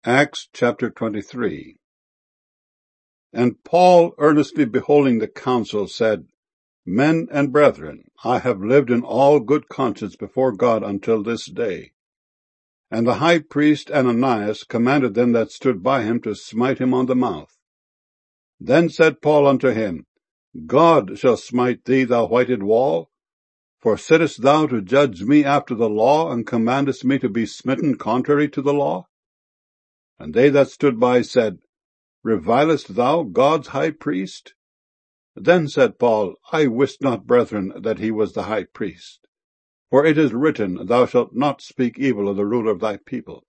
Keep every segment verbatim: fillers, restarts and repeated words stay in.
Acts chapter twenty-three. And Paul, earnestly beholding the council, said, Men and brethren, I have lived in all good conscience before God until this day. And the high priest Ananias commanded them that stood by him to smite him on the mouth. Then said Paul unto him, God shall smite thee, thou whited wall. For sittest thou to judge me after the law, and commandest me to be smitten contrary to the law? And they that stood by said, Revilest thou God's high priest? Then said Paul, I wist not, brethren, that he was the high priest. For it is written, Thou shalt not speak evil of the ruler of thy people.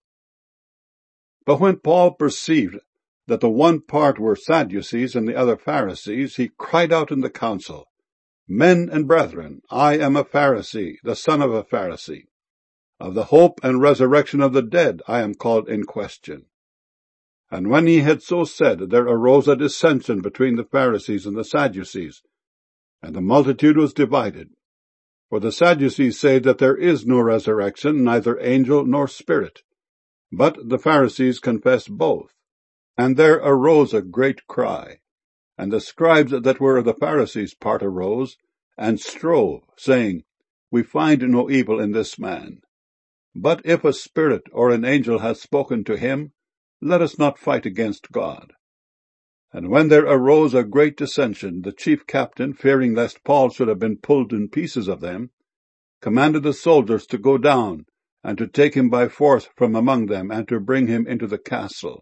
But when Paul perceived that the one part were Sadducees and the other Pharisees, he cried out in the council, Men and brethren, I am a Pharisee, the son of a Pharisee. Of the hope and resurrection of the dead I am called in question. And when he had so said, there arose a dissension between the Pharisees and the Sadducees, and the multitude was divided. For the Sadducees say that there is no resurrection, neither angel nor spirit. But the Pharisees confess both. And there arose a great cry. And the scribes that were of the Pharisees' part arose, and strove, saying, We find no evil in this man. But if a spirit or an angel hath spoken to him, let us not fight against God. And when there arose a great dissension, the chief captain, fearing lest Paul should have been pulled in pieces of them, commanded the soldiers to go down, and to take him by force from among them, and to bring him into the castle.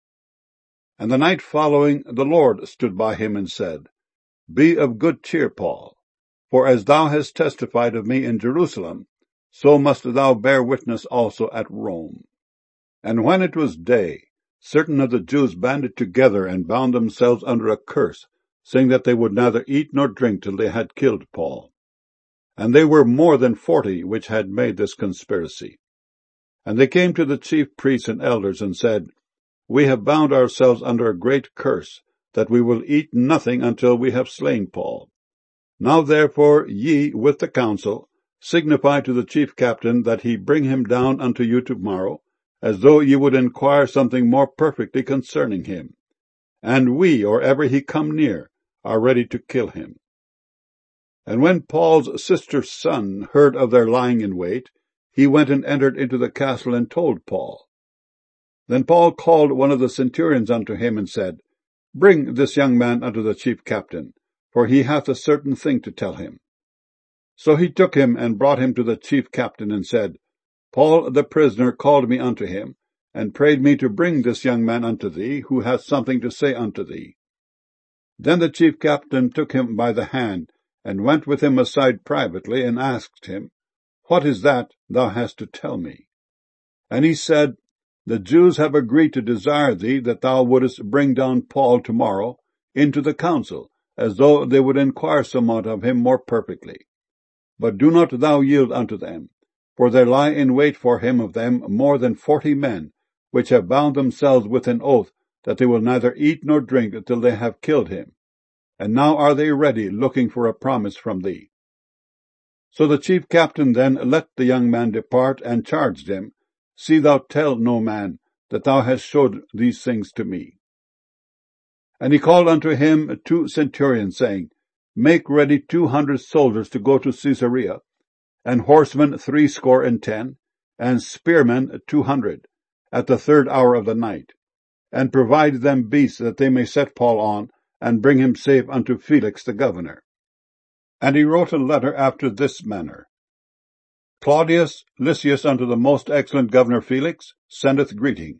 And the night following, the Lord stood by him and said, Be of good cheer, Paul, for as thou hast testified of me in Jerusalem, so must thou bear witness also at Rome. And when it was day, certain of the Jews banded together and bound themselves under a curse, saying that they would neither eat nor drink till they had killed Paul. And they were more than forty which had made this conspiracy. And they came to the chief priests and elders, and said, We have bound ourselves under a great curse, that we will eat nothing until we have slain Paul. Now therefore ye, with the council, signify to the chief captain that he bring him down unto you tomorrow, as though ye would inquire something more perfectly concerning him. And we, or ever he come near, are ready to kill him. And when Paul's sister's son heard of their lying in wait, he went and entered into the castle and told Paul. Then Paul called one of the centurions unto him, and said, Bring this young man unto the chief captain, for he hath a certain thing to tell him. So he took him and brought him to the chief captain, and said, Paul the prisoner called me unto him, and prayed me to bring this young man unto thee, who hath something to say unto thee. Then the chief captain took him by the hand, and went with him aside privately, and asked him, What is that thou hast to tell me? And he said, The Jews have agreed to desire thee that thou wouldest bring down Paul tomorrow into the council, as though they would inquire somewhat of him more perfectly. But do not thou yield unto them, for there lie in wait for him of them more than forty men, which have bound themselves with an oath that they will neither eat nor drink till they have killed him. And now are they ready, looking for a promise from thee. So the chief captain then let the young man depart, and charged him, See thou tell no man that thou hast showed these things to me. And he called unto him two centurions, saying, Make ready two hundred soldiers to go to Caesarea, and horsemen threescore and ten, and spearmen two hundred, at the third hour of the night, and provide them beasts that they may set Paul on, and bring him safe unto Felix the governor. And he wrote a letter after this manner, Claudius Lysias unto the most excellent governor Felix sendeth greeting.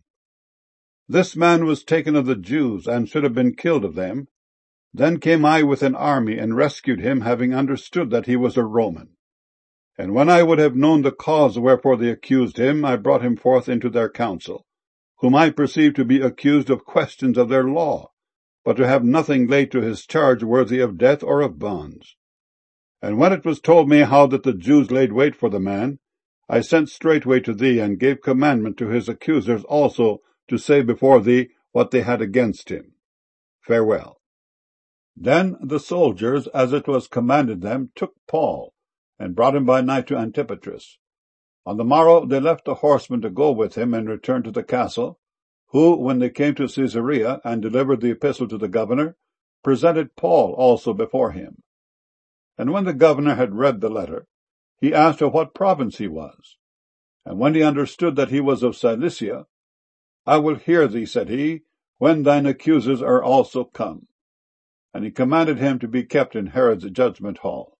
This man was taken of the Jews, and should have been killed of them. Then came I with an army, and rescued him, having understood that he was a Roman. And when I would have known the cause wherefore they accused him, I brought him forth into their council, whom I perceived to be accused of questions of their law, but to have nothing laid to his charge worthy of death or of bonds. And when it was told me how that the Jews laid wait for the man, I sent straightway to thee, and gave commandment to his accusers also to say before thee what they had against him. Farewell. Then the soldiers, as it was commanded them, took Paul, and brought him by night to Antipatris. On the morrow they left the horsemen to go with him, and returned to the castle, who, when they came to Caesarea and delivered the epistle to the governor, presented Paul also before him. And when the governor had read the letter, he asked of what province he was. And when he understood that he was of Cilicia, I will hear thee, said he, when thine accusers are also come. And he commanded him to be kept in Herod's judgment hall.